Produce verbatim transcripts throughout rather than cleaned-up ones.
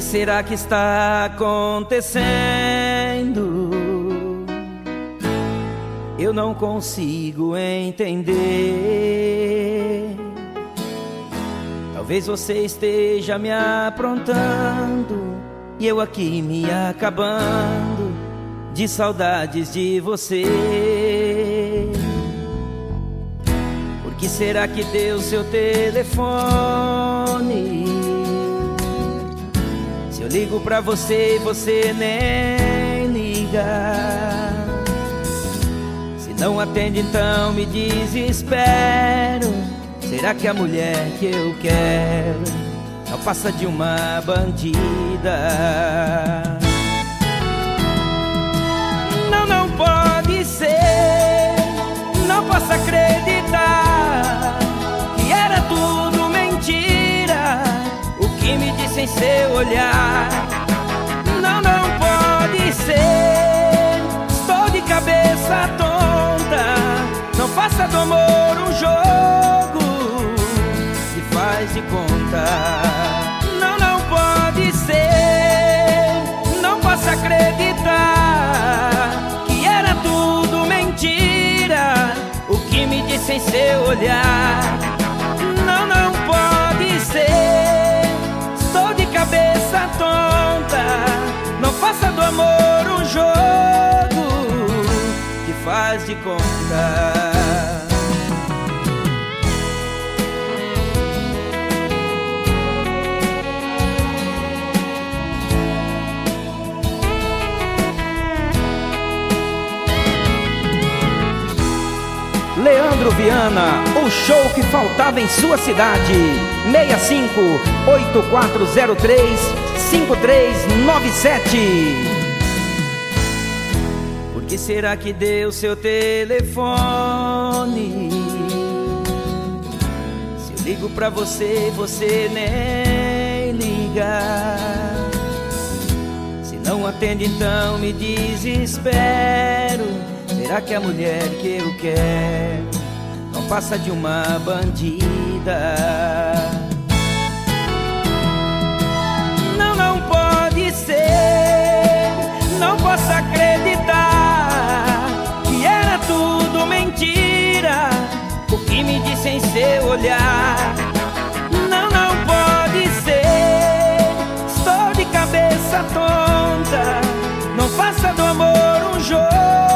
será que está acontecendo? Eu não consigo entender. Talvez você esteja me aprontando e eu aqui me acabando de saudades de você. Por que será que deu seu telefone? Se eu ligo pra você e você nem liga. Se não atende, então me desespero. Será que a mulher que eu quero não passa de uma bandida? Não, não pode ser. Não posso acreditar que era tudo mentira o que me disse em seu olhar. Não, não pode ser. Estou de cabeça tonta. Não faça do amor um jogo que faz de conta. Não, não pode ser. Não posso acreditar que era tudo mentira o que me disse em seu olhar. Não, não pode ser. Estou de cabeça tonta. Não faça do amor um jogo que faz de conta. Leandro Viana, o show que faltava em sua cidade. Seis cinco oito quatro zero três cinco três nove sete. Por que será que deu seu telefone? Se eu ligo pra você, você nem liga. Se não atende, então me desespero. Será que a mulher que eu quero não passa de uma bandida? Não, não pode ser. Não posso acreditar que era tudo mentira o que me disse em seu olhar. Não, não pode ser. Estou de cabeça tonta. Não faça do amor um jogo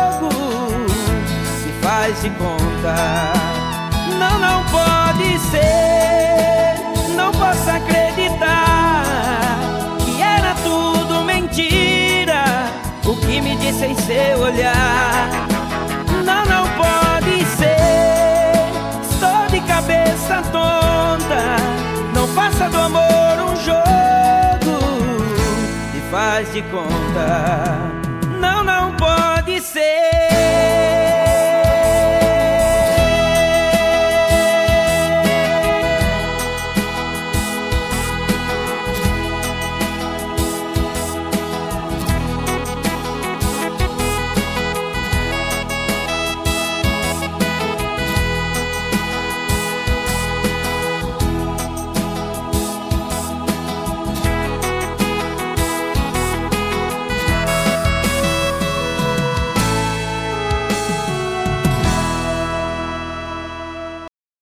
faz de conta. Não, não pode ser. Não posso acreditar que era tudo mentira o que me disse em seu olhar. Não, não pode ser. Estou de cabeça tonta. Não faça do amor um jogo que faz de conta.